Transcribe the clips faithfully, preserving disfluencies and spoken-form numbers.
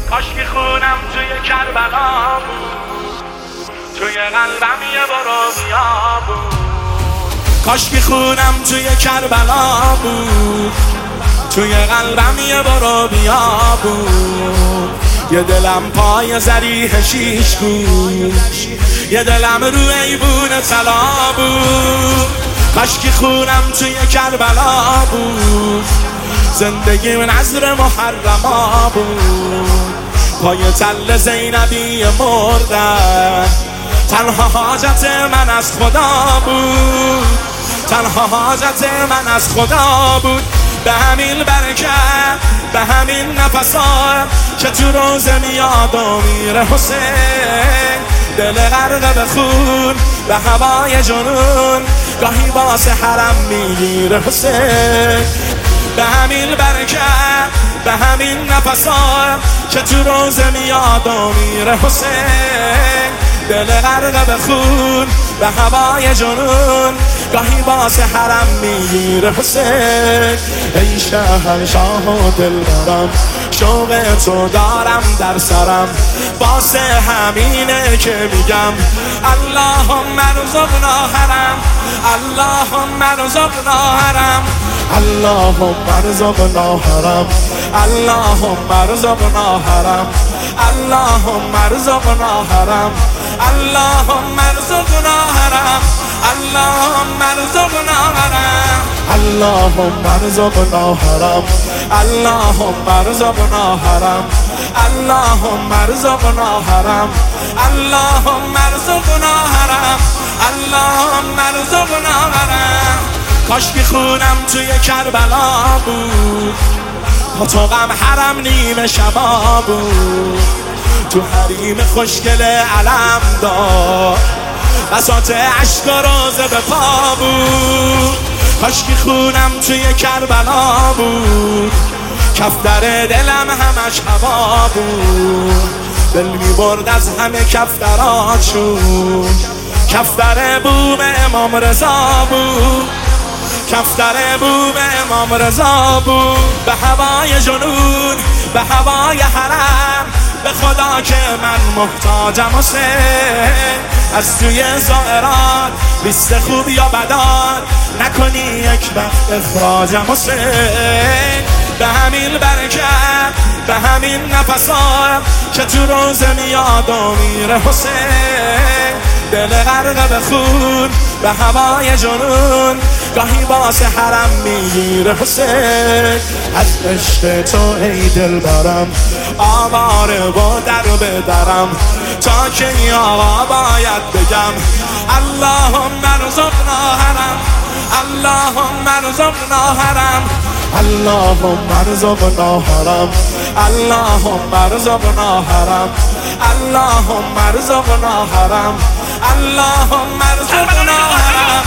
کاش که خونم توی کربلا بود، توی قلبم یه برو بیا بود. کاش که خونم توی کربلا بود، توی قلبم یه برو بیا بود. یه دلم پای زریح شیش گوش، یه دلم رو ایوون طلا بود. کاش که خونم توی کربلا بود، زندگیم نظر محرما بود. پای تل زینبی مردن، تنها حاجت من از خدا بود، تنها حاجت من از خدا بود. به همین برکت، به همین نفسا که تو روزه میاد و میره حسین. دل غرق به خون، به هوای جنون، گاهی واسه حرم میگیره حسین. به همین برکت، به همین نفسا که تو روزه میاد و میره حسین. دل غرق به خون، به هوای جنون، گاهی واسه حرم میگیره حسین. ای شهنشاه و دلبرم، شوق تو دارم در سرم، واسه همینه که میگم اللهم ارزقنا حرم، اللهم ارزقنا حرم، اللهم ارزقنا حرم، اللهم ارزقنا حرم، اللهم ارزقنا حرم، اللهم ارزقنا حرم، اللهم ارزقنا حرم، اللهم ارزقنا حرم، اللهم ارزقنا حرم، اللهم ارزقنا حرم، اللهم ارزقنا حرم، اللهم ارزقنا حرم. کاش که خونم توی کربلا بود، اتاقم حرم نیمه شبا بود. تو حریم خوشگل علم دار، بساط عشق و روزه به پا بود. کاش که خونم توی کربلا بود، کفتر دلم همش هوا بود. دل می برد از همه کفتراتشون، کفتر بوم امام رضا بود، کفتر بوم امام رضا بود. به هوای جنون، به هوای حرم، به خدا که من محتاجم حسین. از توی زائرات لیست خوب یا بدان، نکنی یک وقت اخراجم حسین. به همین برکت، به همین نفسا که تو روزه میاد و میره حسین. دل غرق به خون، به هوای جنون، گاهی واسه حرم میگیره حسین. از عشق تو ای دل برم، آواره و در بدرم، تا که این آقا باید بگم اللهم ارزقنا حرم، اللهم ارزقنا حرم، اللهم ارزقنا حرم، اللهم ارزقنا حرم، اللهم ارزقنا حرم، اللهم ارزقنا حرم،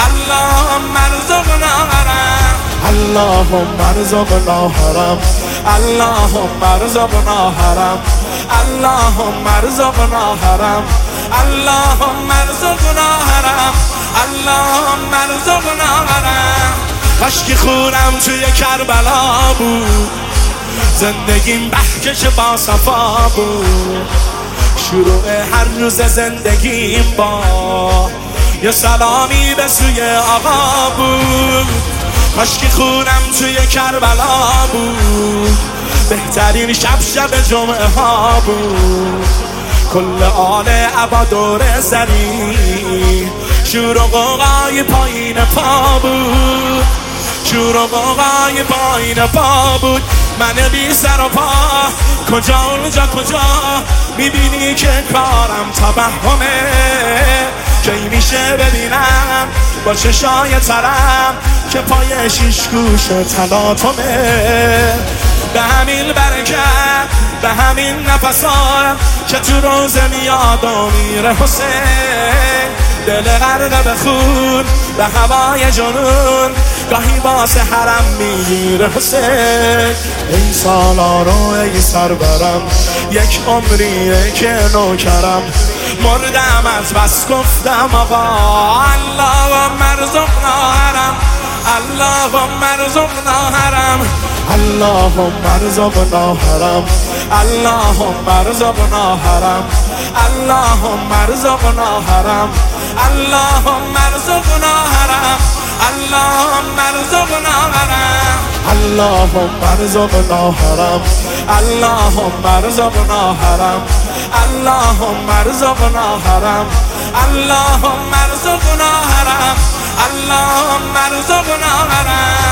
اللهم ارزقنا حرم، اللهم ارزقنا حرم، اللهم ارزقنا حرم، اللهم ارزقنا حرم، اللهم ارزقنا حرم، اللهم ارزقنا حرم. کاش که خونم توی کربلا بود، زندگیم بهکش با صفا بود. شروع هر روز زندگیم با یه سلامی به سوی آقا بود. کاش که خونم توی کربلا بود، بهترین شب شب جمعه ها بود. کل آل عبا دور زری، شور و غوغای پایین پا بود، شور و غوغای پایین پا بود. من بی سر و پا، کجا اونجا کجا، میبینی که کارم تبهمه. کی میشه ببینم با چشای ترم که پای شیش گوش تلاطمه. به همین برکت، به همین نفسا که تو روزه میاد و میره حسین. دل غرق به خون، به هوای جنون، گاهی واسه حرم میگیره حسین. ای سالارو ای سربرم، یک عمریه که نوکرم، مردم از بس گفتم آقا اللهم ارزقنا حرم، اللهم ارزقنا حرم، اللهم ارزقنا حرم، اللهم ارزقنا حرم، اللهم ارزقنا حرم، اللهم ارزقنا حرم، اللهم ارزقنا حرم، اللهم ارزقنا حرم، اللهم ارزقنا حرم، اللهم ارزقنا حرم، اللهم ارزقنا حرم، اللهم ارزقنا حرم.